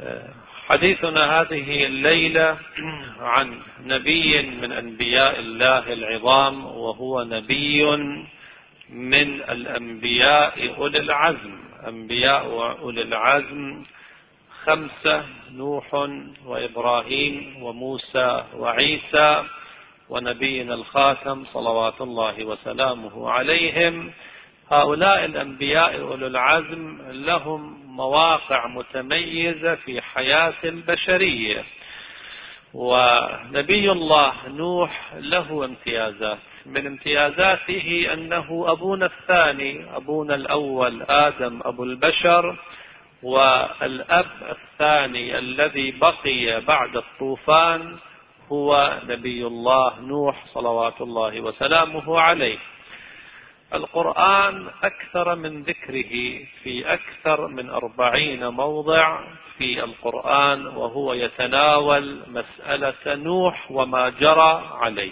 حديثنا هذه الليلة عن نبي من أنبياء الله العظام، وهو نبي من الأنبياء أولي العزم. أنبياء أولي العزم 5: نوح وإبراهيم وموسى وعيسى ونبينا الخاتم صلوات الله وسلامه عليهم. هؤلاء الأنبياء أولي العزم لهم مواقع متميزة في حياة البشرية، ونبي الله نوح له امتيازات. من امتيازاته أنه أبونا الثاني، أبونا الأول آدم أبو البشر، والأب الثاني الذي بقي بعد الطوفان هو نبي الله نوح صلوات الله وسلامه عليه. القرآن أكثر من ذكره في أكثر من 40 موضع في القرآن، وهو يتناول مسألة نوح وما جرى عليه.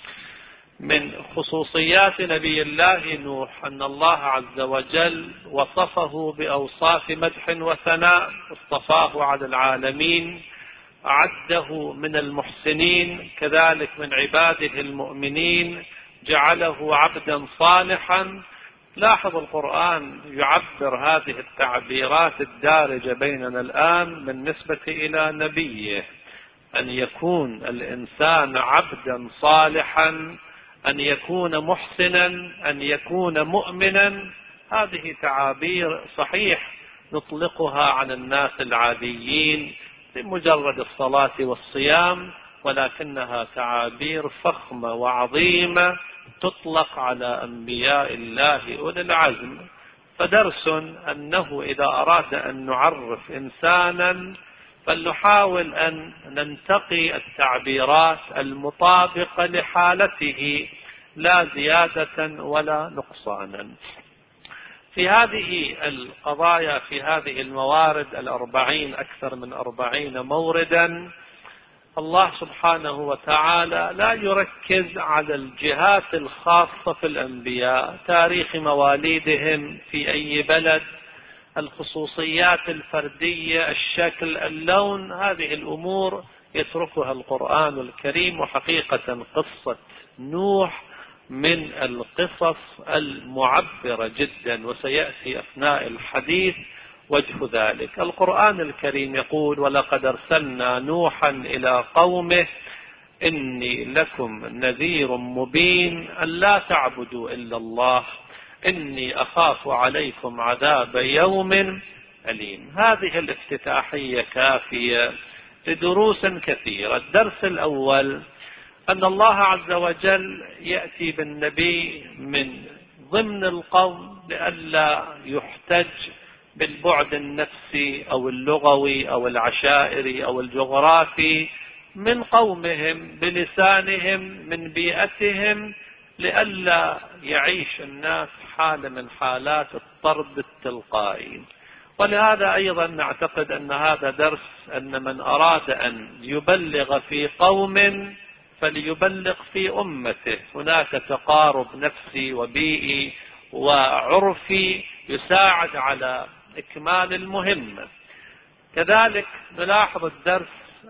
من خصوصيات نبي الله نوح أن الله عز وجل وصفه بأوصاف مدح وثناء، اصطفاه على العالمين، عده من المحسنين، كذلك من عباده المؤمنين، جعله عبدا صالحا. لاحظ القرآن يعبر هذه التعبيرات الدارجة بيننا الآن بالنسبة إلى نبيه، أن يكون الإنسان عبدا صالحا، أن يكون محسنا، أن يكون مؤمنا. هذه تعابير صحيح نطلقها عن الناس العاديين بمجرد الصلاة والصيام، ولكنها تعابير فخمة وعظيمة تطلق على أنبياء الله أولي العزم. فدرس أنه إذا أراد أن نعرف إنسانا فلنحاول أن ننتقي التعبيرات المطابقة لحالته، لا زيادة ولا نقصانا. في هذه القضايا، في هذه الموارد 40، أكثر من 40 موردا، الله سبحانه وتعالى لا يركز على الجهات الخاصة في الأنبياء، تاريخ مواليدهم في أي بلد، الخصوصيات الفردية، الشكل، اللون. هذه الأمور يتركها القرآن الكريم. وحقيقة قصة نوح من القصص المعبرة جدا، وسيأتي أثناء الحديث وجه ذلك. القرآن الكريم يقول: ولقد أرسلنا نوحا إلى قومه إني لكم نذير مبين أن لا تعبدوا إلا الله إني أخاف عليكم عذاب يوم أليم. هذه الافتتاحية كافية لدروس كثيرة. الدرس الأول أن الله عز وجل يأتي بالنبي من ضمن القوم لئلا يحتج بالبعد النفسي أو اللغوي أو العشائري أو الجغرافي من قومهم، بلسانهم، من بيئتهم، لئلا يعيش الناس حالة من حالات الطرد التلقائي. ولهذا أيضا نعتقد أن هذا درس، أن من أراد أن يبلغ في قوم فليبلغ في أمته. هناك تقارب نفسي وبيئي وعرفي يساعد على إكمال المهمة. كذلك نلاحظ الدرس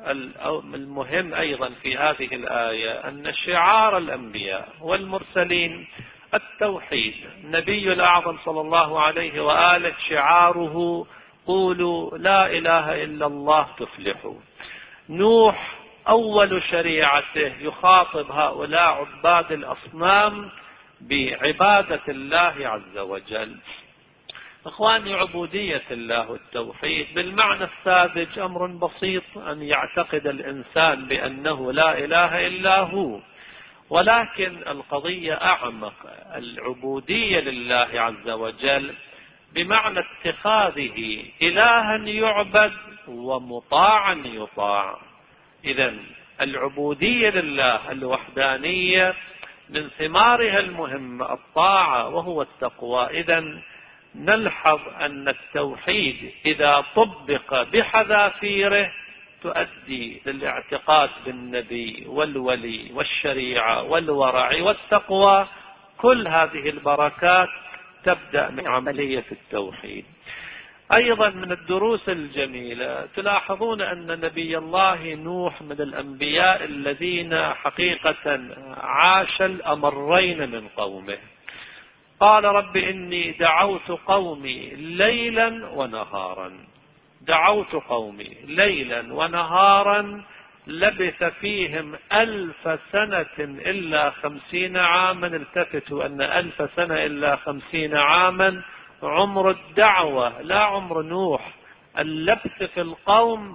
المهم أيضا في هذه الآية، أن شعار الأنبياء والمرسلين التوحيد. النبي الأعظم صلى الله عليه وآله شعاره: قولوا لا إله إلا الله تفلحوا. نوح أول شريعته يخاطب هؤلاء عباد الأصنام بعبادة الله عز وجل. إخواني، عبودية الله والتوحيد بالمعنى الساذج أمر بسيط، أن يعتقد الإنسان بأنه لا إله إلا هو، ولكن القضية أعمق. العبودية لله عز وجل بمعنى اتخاذه إلها يعبد ومطاعا يطاع. إذن العبودية لله الوحدانية من ثمارها المهمة الطاعة وهو التقوى. إذن نلحظ أن التوحيد إذا طبق بحذافيره تؤدي للاعتقاد بالنبي والولي والشريعة والورع والتقوى. كل هذه البركات تبدأ من عملية التوحيد. أيضا من الدروس الجميلة تلاحظون أن نبي الله نوح من الأنبياء الذين حقيقة عاش الأمرين من قومه. قال رب إني دعوت قومي ليلا ونهارا، دعوت قومي ليلا ونهارا لبث فيهم 1000 سنة إلا 50 عاما. التفتوا أن 1000 سنة إلا 50 عاما عمر الدعوة لا عمر نوح. اللبث في القوم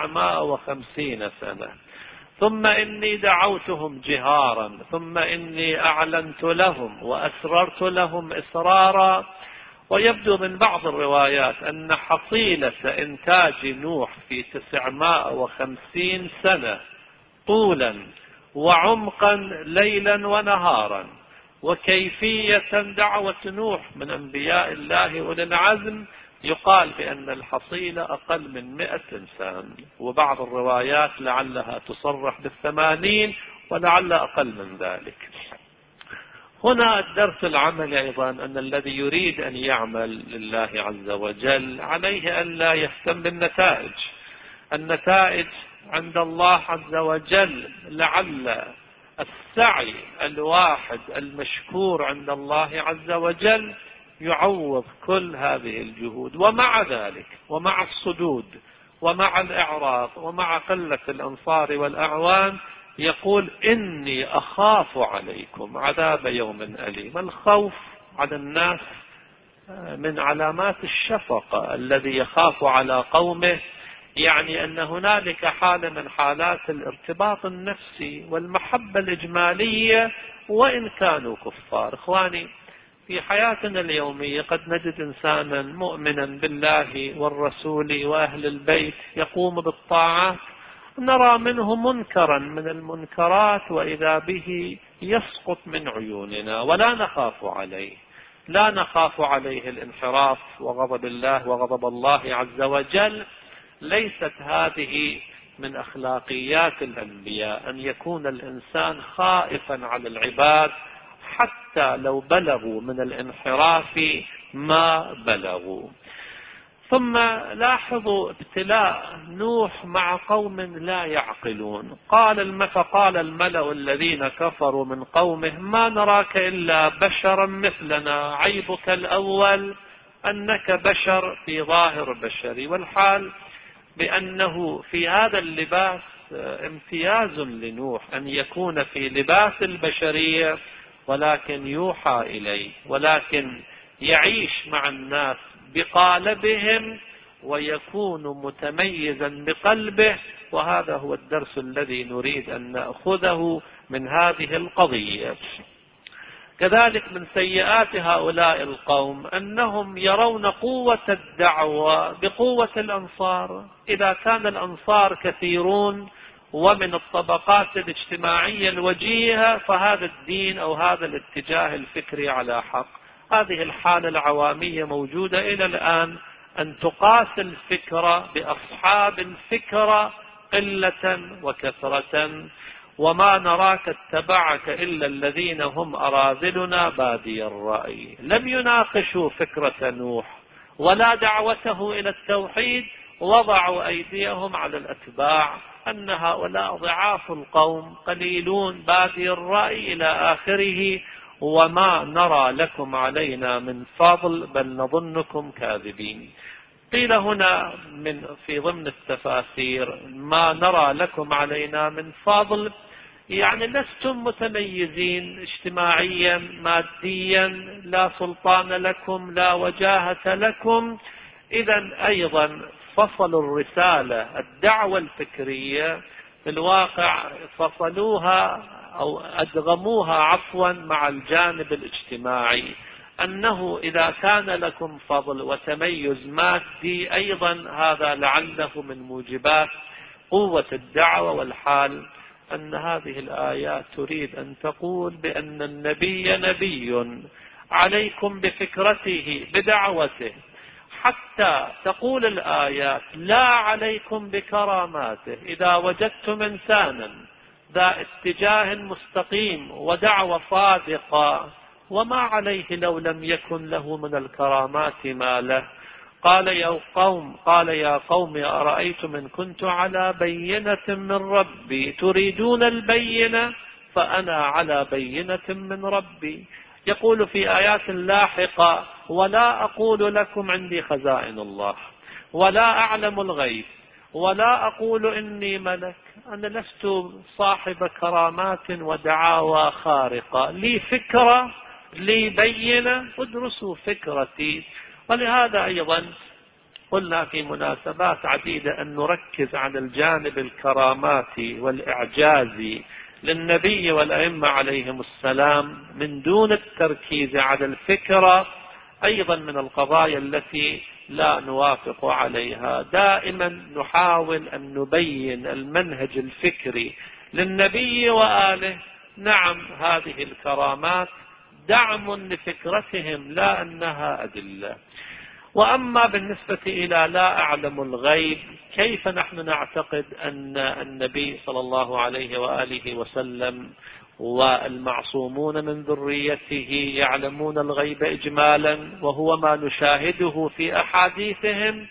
950 سنة. ثم إني دعوتهم جهارا، ثم إني أعلنت لهم وأسررت لهم إسرارا. ويبدو من بعض الروايات أن حصيلة إنتاج نوح في 950 سنة طولا وعمقا ليلا ونهارا وكيفية دعوة نوح من أنبياء الله أولي العزم، يقال بأن الحصيلة أقل من 100 إنسان، وبعض الروايات لعلها تصرح ب80 ولعل أقل من ذلك. هنا الدرس العملي أيضا أن الذي يريد أن يعمل لله عز وجل عليه أن لا يهتم بالنتائج. النتائج عند الله عز وجل، لعل السعي الواحد المشكور عند الله عز وجل يعوض كل هذه الجهود. ومع ذلك ومع الصدود ومع الإعراض ومع قلة الأنصار والأعوان يقول إني أخاف عليكم عذاب يوم أليم. الخوف على الناس من علامات الشفقة. الذي يخاف على قومه يعني أن هنالك حالة من حالات الارتباط النفسي والمحبة الإجمالية وإن كانوا كفار. إخواني، في حياتنا اليومية قد نجد إنسانا مؤمنا بالله والرسول وأهل البيت يقوم بالطاعات، نرى منه منكرا من المنكرات وإذا به يسقط من عيوننا ولا نخاف عليه. لا نخاف عليه الانحراف وغضب الله وغضب الله عز وجل. ليست هذه من أخلاقيات الأنبياء أن يكون الإنسان خائفا على العباد حتى لو بلغوا من الانحراف ما بلغوا. ثم لاحظوا ابتلاء نوح مع قوم لا يعقلون. فقال الملأ الذين كفروا من قومه ما نراك إلا بشرا مثلنا، عيبك الأول أنك بشر في ظاهر بشري. والحال بأنه في هذا اللباس امتياز لنوح أن يكون في لباس البشرية ولكن يوحى إليه، ولكن يعيش مع الناس بقالبهم ويكون متميزا بقلبه. وهذا هو الدرس الذي نريد أن نأخذه من هذه القضية. كذلك من سيئات هؤلاء القوم أنهم يرون قوة الدعوة بقوة الأنصار. إذا كان الأنصار كثيرون ومن الطبقات الاجتماعية الوجيهة فهذا الدين أو هذا الاتجاه الفكري على حق. هذه الحالة العوامية موجودة إلى الآن، أن تقاس الفكرة بأصحاب الفكرة قلة وكثرة. وما نراك اتبعك إلا الذين هم أراذلنا بادي الرأي. لم يناقشوا فكرة نوح ولا دعوته إلى التوحيد، وضعوا أيديهم على الأتباع أن هؤلاء ضعاف القوم قليلون بادي الرأي إلى آخره، وما نرى لكم علينا من فضل بل نظنكم كاذبين. قيل هنا في ضمن التفاسير ما نرى لكم علينا من فضل، يعني لستم متميزين اجتماعيا ماديا، لا سلطان لكم لا وجاهة لكم. إذن أيضا فصلوا الرسالة الدعوة الفكرية في الواقع فصلوها أو أدغموها عفوا مع الجانب الاجتماعي، أنه إذا كان لكم فضل وتميز مادي أيضا هذا لعله من موجبات قوة الدعوة. والحال أن هذه الآيات تريد أن تقول بأن النبي نبي، عليكم بفكرته بدعوته، حتى تقول الآيات لا عليكم بكراماته. إذا وجدتم إنسانا ذا اتجاه مستقيم ودعوة صادقة وما عليه لو لم يكن له من الكرامات ما له. قال يا قوم أرأيتم إن كنت على بينة من ربي تريدون البينة فأنا على بينة من ربي. يقول في آيات لاحقة ولا أقول لكم عندي خزائن الله ولا أعلم الغيب ولا أقول إني ملك، أنا لست صاحب كرامات ودعاوى خارقة، لي فكرة لي بينة، ادرسوا فكرتي. ولهذا أيضا قلنا في مناسبات عديدة أن نركز على الجانب الكراماتي والإعجازي للنبي والأئمة عليهم السلام من دون التركيز على الفكرة، أيضا من القضايا التي لا نوافق عليها. دائما نحاول أن نبين المنهج الفكري للنبي وآله. نعم هذه الكرامات دعم لفكرتهم لا أنها أدلة. وأما بالنسبة إلى لا أعلم الغيب، كيف نحن نعتقد أن النبي صلى الله عليه وآله وسلم والمعصومون من ذريته يعلمون الغيب إجمالا وهو ما نشاهده في أحاديثهم؟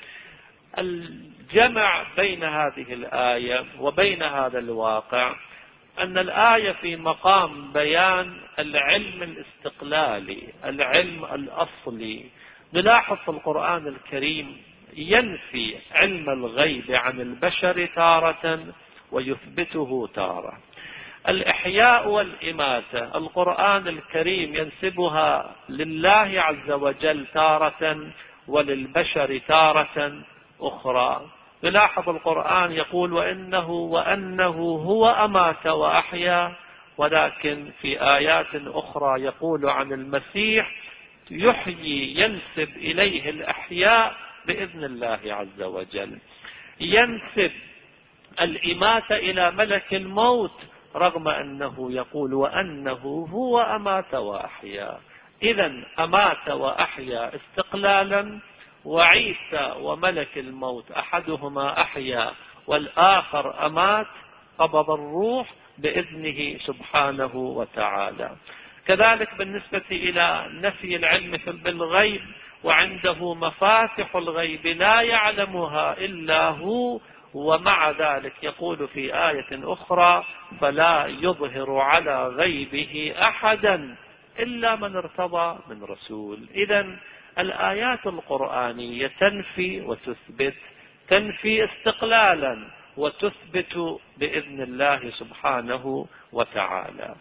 الجمع بين هذه الآية وبين هذا الواقع أن الآية في مقام بيان العلم الاستقلالي، العلم الأصلي. نلاحظ في القرآن الكريم ينفي علم الغيب عن البشر تارة ويثبته تارة. الإحياء والإماتة القرآن الكريم ينسبها لله عز وجل تارة وللبشر تارة أخرى. نلاحظ القرآن يقول وأنه هو أمات وأحيا، ولكن في آيات أخرى يقول عن المسيح يحيي ينسب إليه الأحياء بإذن الله عز وجل، ينسب الإماتة إلى ملك الموت رغم أنه يقول وأنه هو أمات وأحيا. إذن أمات وأحيا استقلالا، وعيسى وملك الموت أحدهما أحيا والآخر أمات، قبض الروح بإذنه سبحانه وتعالى. كذلك بالنسبة إلى نفي العلم بالغيب، وعنده مفاتح الغيب لا يعلمها إلا هو، ومع ذلك يقول في آية أخرى فلا يظهر على غيبه أحدا إلا من ارتضى من رسول. إذن الآيات القرآنية تنفي وتثبت، تنفي استقلالا وتثبت بإذن الله سبحانه وتعالى.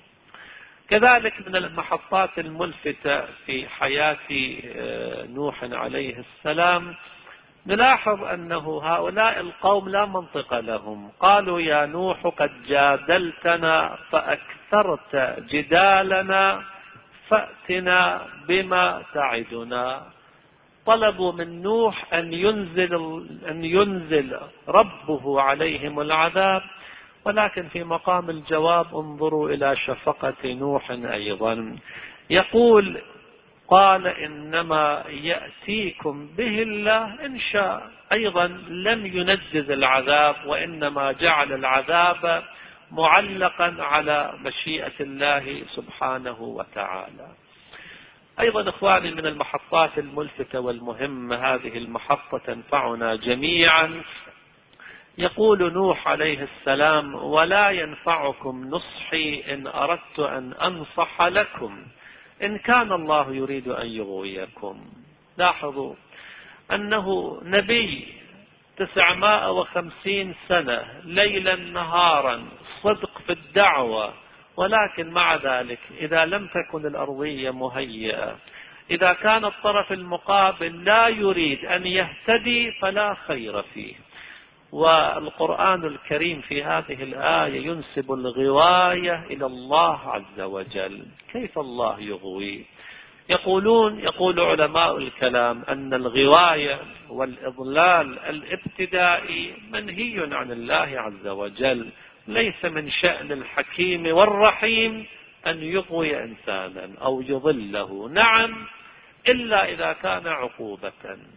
كذلك من المحطات الملفتة في حياة نوح عليه السلام نلاحظ أنه هؤلاء القوم لا منطق لهم. قالوا يا نوح قد جادلتنا فأكثرت جدالنا فأتنا بما تعدنا. طلبوا من نوح أن ينزل ربه عليهم العذاب، ولكن في مقام الجواب انظروا إلى شفقة نوح أيضا. يقول قال إنما يأتيكم به الله إن شاء. أيضا لم ينجز العذاب، وإنما جعل العذاب معلقا على مشيئة الله سبحانه وتعالى. أيضا إخواني من المحطات الملفتة والمهمة، هذه المحطة تنفعنا جميعا. يقول نوح عليه السلام ولا ينفعكم نصحي إن أردت أن أنصح لكم إن كان الله يريد أن يغويكم. لاحظوا أنه نبي 950 سنة ليلا نهارا صدق في الدعوة، ولكن مع ذلك إذا لم تكن الأرضية مهيئة، إذا كان الطرف المقابل لا يريد أن يهتدي فلا خير فيه. والقرآن الكريم في هذه الآية ينسب الغواية إلى الله عز وجل. كيف الله يغوي؟ يقول علماء الكلام أن الغواية والإضلال الابتدائي منهي عن الله عز وجل. ليس من شأن الحكيم والرحيم أن يغوي إنسانا أو يضله، نعم، إلا إذا كان عقوبة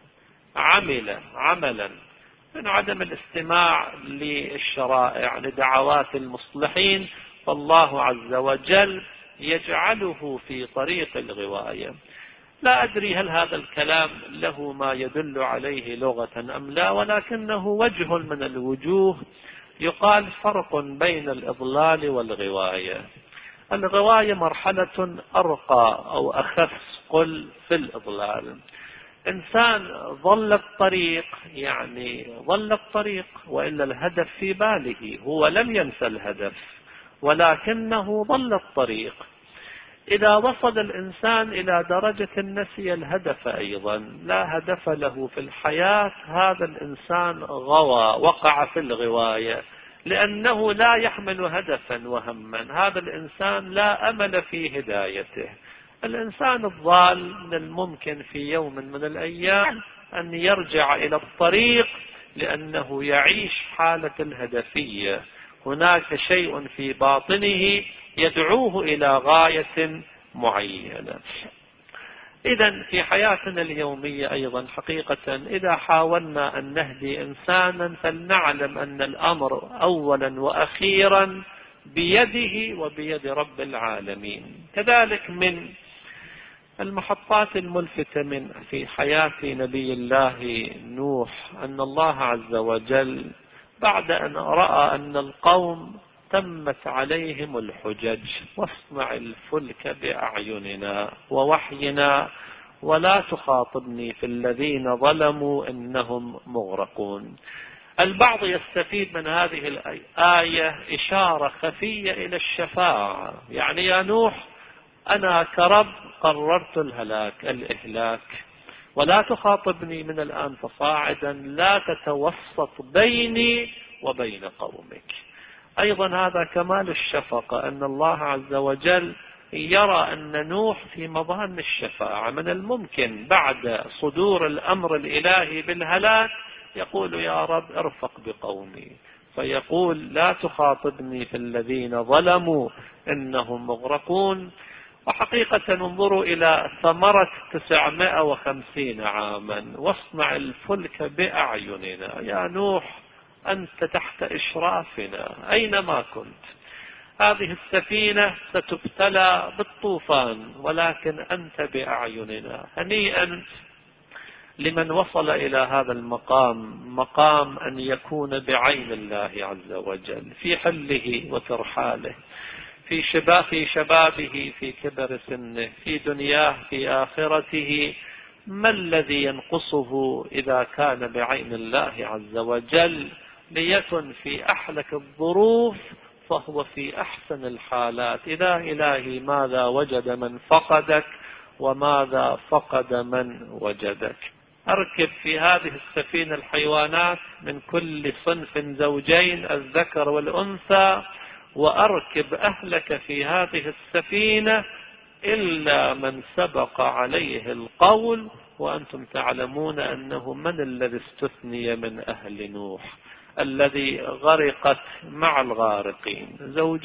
عملا من عدم الاستماع للشرائع لدعوات المصلحين، فالله عز وجل يجعله في طريق الغواية. لا أدري هل هذا الكلام له ما يدل عليه لغة أم لا، ولكنه وجه من الوجوه. يقال فرق بين الإضلال والغواية. الغواية مرحلة أرقى أو أخف قل في الإضلال. إنسان ضل الطريق، يعني ضل الطريق وإلا الهدف في باله، هو لم ينسى الهدف ولكنه ضل الطريق. إذا وصل الإنسان إلى درجة نسي الهدف أيضا، لا هدف له في الحياة، هذا الإنسان غوى، وقع في الغواية، لأنه لا يحمل هدفا وهما. هذا الإنسان لا أمل في هدايته. الإنسان الضال من الممكن في يوم من الأيام أن يرجع إلى الطريق، لأنه يعيش حالة الهدفية. هناك شيء في باطنه يدعوه إلى غاية معينة. إذن في حياتنا اليومية أيضا حقيقة إذا حاولنا أن نهدي إنسانا فلنعلم أن الأمر أولا وأخيرا بيده وبيد رب العالمين. كذلك من المحطات الملفتة في حياة نبي الله نوح أن الله عز وجل بعد أن رأى أن القوم تمت عليهم الحجج، واصنع الفلك بأعيننا ووحينا ولا تخاطبني في الذين ظلموا إنهم مغرقون. البعض يستفيد من هذه الآية إشارة خفية إلى الشفاعة، يعني يا نوح أنا كرب قررت الإهلاك، ولا تخاطبني من الآن فصاعدا، لا تتوسط بيني وبين قومك. أيضا هذا كمال الشفقة، أن الله عز وجل يرى أن نوح في مظان الشفاعة. من الممكن بعد صدور الأمر الإلهي بالهلاك يقول يا رب ارفق بقومي، فيقول لا تخاطبني في الذين ظلموا إنهم مغرقون. وحقيقة انظروا إلى ثمرة 950 عاما، واصنع الفلك بأعيننا. يا نوح أنت تحت إشرافنا أينما كنت. هذه السفينة ستبتلى بالطوفان ولكن أنت بأعيننا. هنيئا لمن وصل إلى هذا المقام، مقام أن يكون بعين الله عز وجل في حله وترحاله، في شبابه، في كبر سنه، في دنياه، في آخرته. ما الذي ينقصه إذا كان بعين الله عز وجل؟ ليكن في أحلك الظروف فهو في أحسن الحالات. إذا إلهي ماذا وجد من فقدك وماذا فقد من وجدك. أركب في هذه السفينة الحيوانات من كل صنف زوجين الذكر والأنثى، وأركب أهلك في هذه السفينة إلا من سبق عليه القول. وأنتم تعلمون أنه من الذي استثني من أهل نوح؟ الذي غرقت مع الغارقين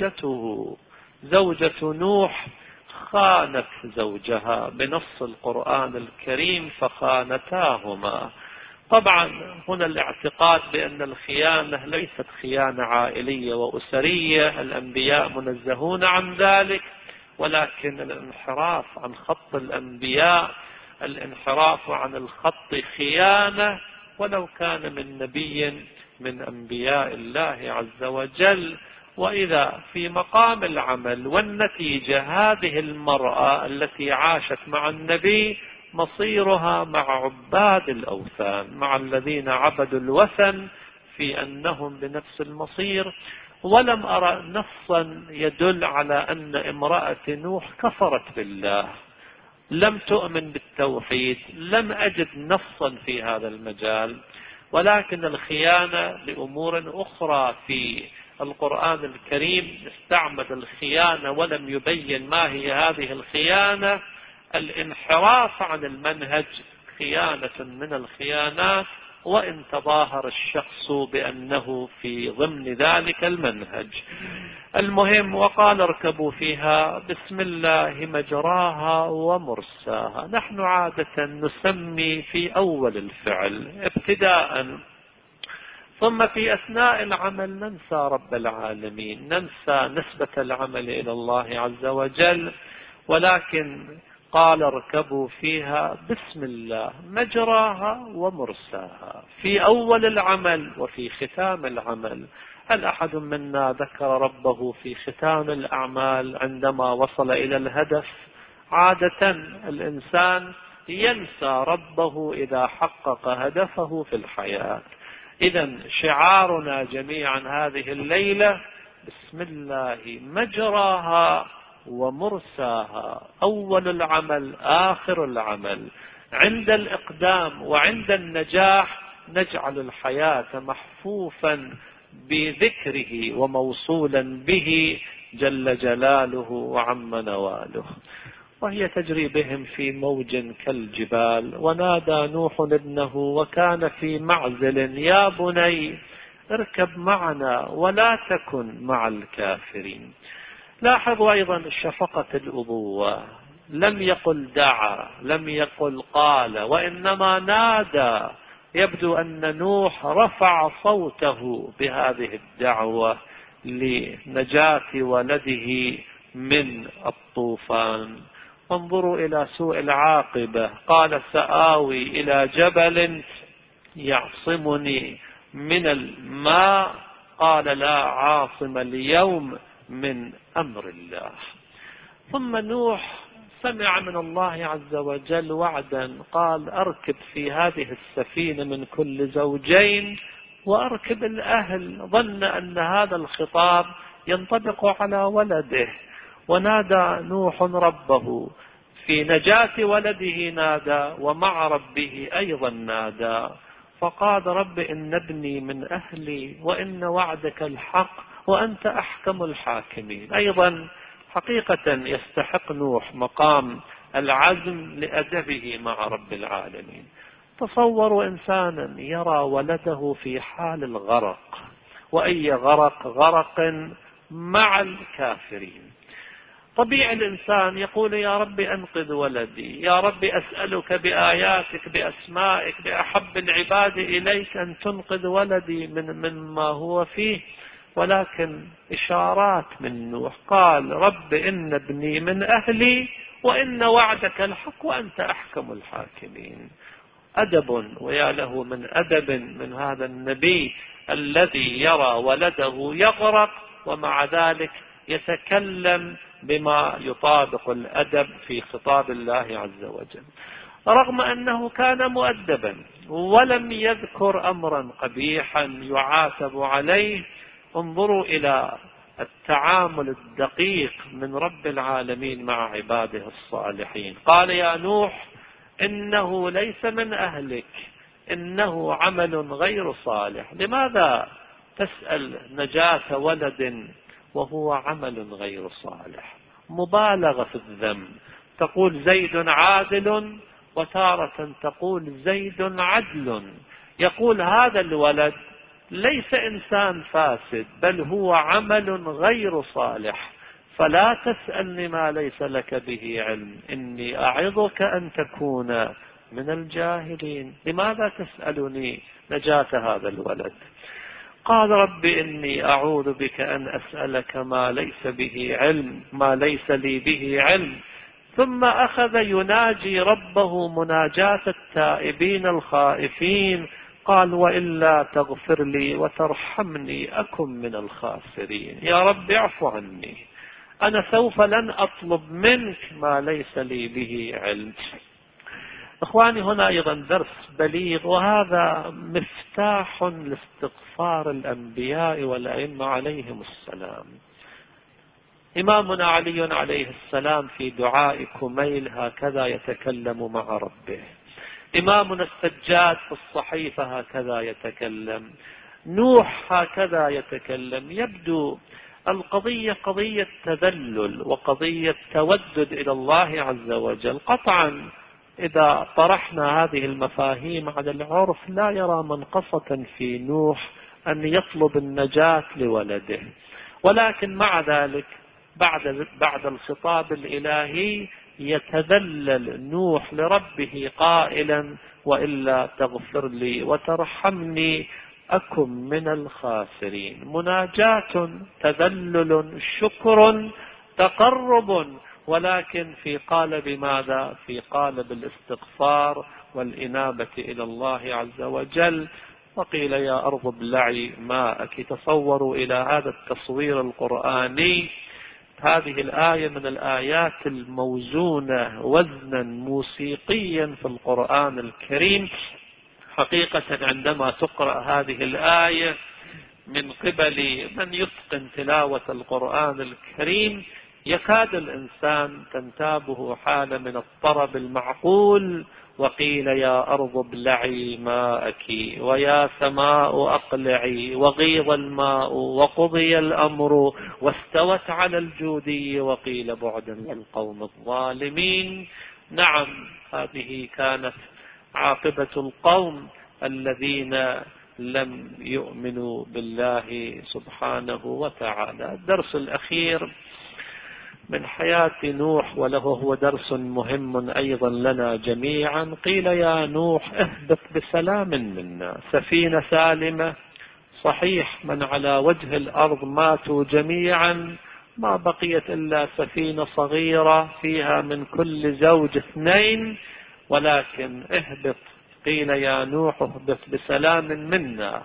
زوجة نوح خانت زوجها بنص القرآن الكريم فخانتاهما. طبعا هنا الاعتقاد بأن الخيانة ليست خيانة عائلية وأسرية، الأنبياء منزهون عن ذلك، ولكن الانحراف عن خط الأنبياء، الانحراف عن الخط خيانة، ولو كان من نبي من أنبياء الله عز وجل. وإذا في مقام العمل والنتيجة هذه المرأة التي عاشت مع النبي مصيرها مع عباد الأوثان، مع الذين عبدوا الوثن، في أنهم بنفس المصير. ولم أرى نصا يدل على أن امرأة نوح كفرت بالله، لم تؤمن بالتوحيد، لم أجد نصا في هذا المجال. ولكن الخيانة لأمور أخرى في القرآن الكريم استعمل الخيانة ولم يبين ما هي هذه الخيانة. الانحراف عن المنهج خيانة من الخيانات، وإن تظاهر الشخص بأنه في ضمن ذلك المنهج. المهم وقال اركبوا فيها بسم الله مجراها ومرساها. نحن عادة نسمي في أول الفعل ابتداء، ثم في أثناء العمل ننسى رب العالمين، ننسى نسبة العمل إلى الله عز وجل. ولكن قال اركبوا فيها بسم الله مجراها ومرساها، في أول العمل وفي ختام العمل. هل أحد منا ذكر ربه في ختام الأعمال عندما وصل إلى الهدف؟ عادة الإنسان ينسى ربه إذا حقق هدفه في الحياة. إذن شعارنا جميعا هذه الليلة بسم الله مجراها ومرساها، أول العمل آخر العمل. عند الإقدام وعند النجاح نجعل الحياة محفوفا بذكره وموصولا به جل جلاله وعم نواله. وهي تجري بهم في موج كالجبال. ونادى نوح ابنه وكان في معزل يا بني اركب معنا ولا تكن مع الكافرين. لاحظوا أيضا شفقة الأبوة، لم يقل دعا، لم يقل قال، وإنما نادى. يبدو أن نوح رفع صوته بهذه الدعوة لنجاة ولده من الطوفان. انظروا إلى سوء العاقبة، قال سآوي إلى جبل يعصمني من الماء، قال لا عاصم اليوم من أمر الله. ثم نوح سمع من الله عز وجل وعدا، قال أركب في هذه السفينة من كل زوجين وأركب الأهل. ظن أن هذا الخطاب ينطبق على ولده، ونادى نوح ربه في نجاة ولده، نادى ومع ربه أيضا نادى، فقال رب إن ابني من أهلي وإن وعدك الحق وأنت أحكم الحاكمين. أيضا حقيقة يستحق نوح مقام العزم لأدبه مع رب العالمين. تصوروا إنسانا يرى ولده في حال الغرق، وأي غرق؟ غرق مع الكافرين. طبيعي الإنسان يقول يا رب أنقذ ولدي، يا رب أسألك بآياتك بأسمائك بأحب العباد إليك أن تنقذ ولدي مما هو فيه. ولكن إشارات من نوح، قال رب إن ابني من أهلي وإن وعدك الحق وأنت أحكم الحاكمين. أدب، ويا له من أدب من هذا النبي الذي يرى ولده يغرق ومع ذلك يتكلم بما يطابق الأدب في خطاب الله عز وجل، رغم أنه كان مؤدبا ولم يذكر أمرا قبيحا يعاتب عليه. انظروا إلى التعامل الدقيق من رب العالمين مع عباده الصالحين. قال يا نوح إنه ليس من أهلك إنه عمل غير صالح. لماذا تسأل نجاة ولد وهو عمل غير صالح؟ مبالغة في الذم، تقول زيد عادل وتارة تقول زيد عدل. يقول هذا الولد ليس إنسان فاسد بل هو عمل غير صالح، فلا تسألني ما ليس لك به علم، إني أعظك أن تكون من الجاهلين. لماذا تسألني نجاة هذا الولد؟ قال رب إني أعوذ بك أن أسألك ما ليس لي به علم. ثم أخذ يناجي ربه مناجاة التائبين الخائفين، قال وإلا تغفر لي وترحمني أكن من الخاسرين. يا رب اعف عني، أنا سوف لن أطلب منك ما ليس لي به علم. إخواني، هنا أيضا درس بليغ، وهذا مفتاح لاستغفار الأنبياء والأئمة عليهم السلام. إمامنا علي عليه السلام في دعاء كميل هكذا يتكلم مع ربه، إمامنا السجاد في الصحيفة هكذا يتكلم، نوح هكذا يتكلم. يبدو القضية قضية تذلل وقضية تودد إلى الله عز وجل. قطعا إذا طرحنا هذه المفاهيم على العرف لا يرى منقصة في نوح أن يطلب النجاة لولده، ولكن مع ذلك بعد الخطاب الإلهي يتذلل نوح لربه قائلا وإلا تغفر لي وترحمني أكن من الخاسرين. مناجاة، تذلل، شكر، تقرب، ولكن في قالب ماذا؟ في قالب الاستغفار والإنابة إلى الله عز وجل. وقيل يا أرض ابلعي ماءك. تصوروا إلى هذا التصوير القرآني. هذه الآية من الآيات الموزونة وزنا موسيقيا في القرآن الكريم. حقيقة عندما تقرأ هذه الآية من قبل من يتقن تلاوة القرآن الكريم يكاد الإنسان تنتابه حالة من الطرب المعقول. وقيل يا أرض ابلعي ماءك ويا سماء أقلعي وغيض الماء وقضي الأمر واستوت على الجودي وقيل بعدا للقوم الظالمين. نعم، هذه كانت عاقبة القوم الذين لم يؤمنوا بالله سبحانه وتعالى. الدرس الأخير من حياة نوح، وله هو درس مهم أيضا لنا جميعا. قيل يا نوح اهبط بسلام منا، سفينة سالمة. صحيح من على وجه الأرض ماتوا جميعا، ما بقيت إلا سفينة صغيرة فيها من كل زوج 2، ولكن اهبط. قيل يا نوح اهبط بسلام منا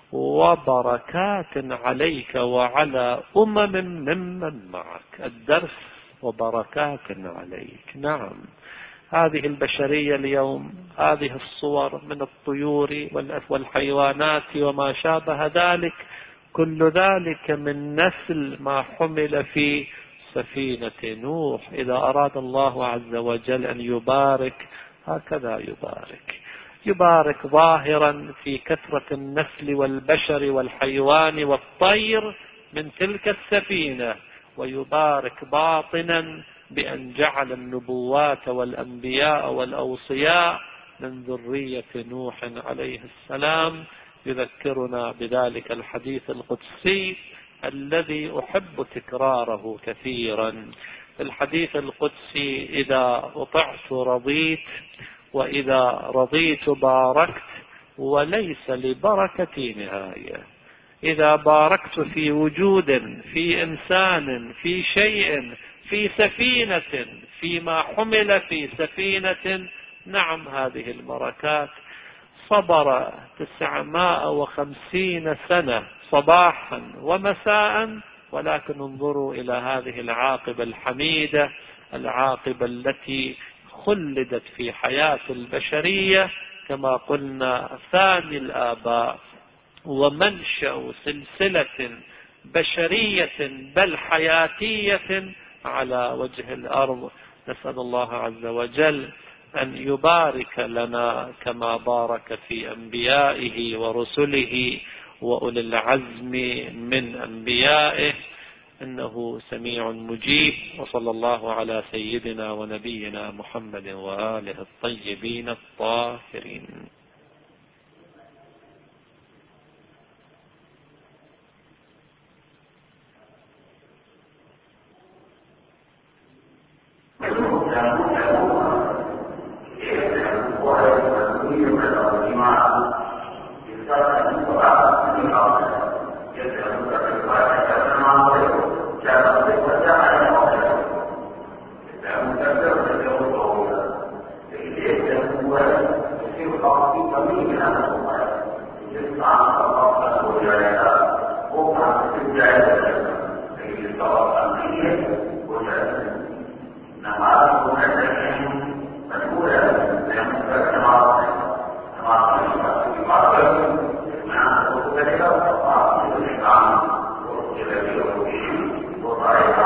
وبركات عليك وعلى ممن معك. الدرس وبركات عليك. نعم، هذه البشرية اليوم، هذه الصور من الطيور والحيوانات وما شابه ذلك، كل ذلك من نسل ما حمل في سفينة نوح. إذا أراد الله عز وجل أن يبارك هكذا يبارك ظاهرا في كثرة النسل والبشر والحيوان والطير من تلك السفينة، ويبارك باطنا بأن جعل النبوات والأنبياء والأوصياء من ذرية نوح عليه السلام. يذكرنا بذلك الحديث القدسي الذي أحب تكراره كثيرا. الحديث القدسي: إذا أطعت رضيت، وإذا رضيت باركت، وليس لبركتي نهاية. إذا باركت في وجود، في إنسان، في شيء، في سفينة، فيما حمل في سفينة، نعم هذه البركات. صبر 950 سنة صباحا ومساء، ولكن انظروا إلى هذه العاقبة الحميدة، العاقبة التي خلدت في حياة البشرية كما قلنا ثاني الآباء ومنشأ سلسلة بشرية بل حياتية على وجه الأرض. نسأل الله عز وجل أن يبارك لنا كما بارك في أنبيائه ورسله وأولي العزم من أنبيائه، إنه سميع مجيب. وصلى الله على سيدنا ونبينا محمد وآله الطيبين الطاهرين.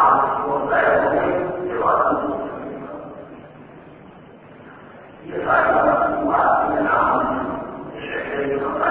Yes, I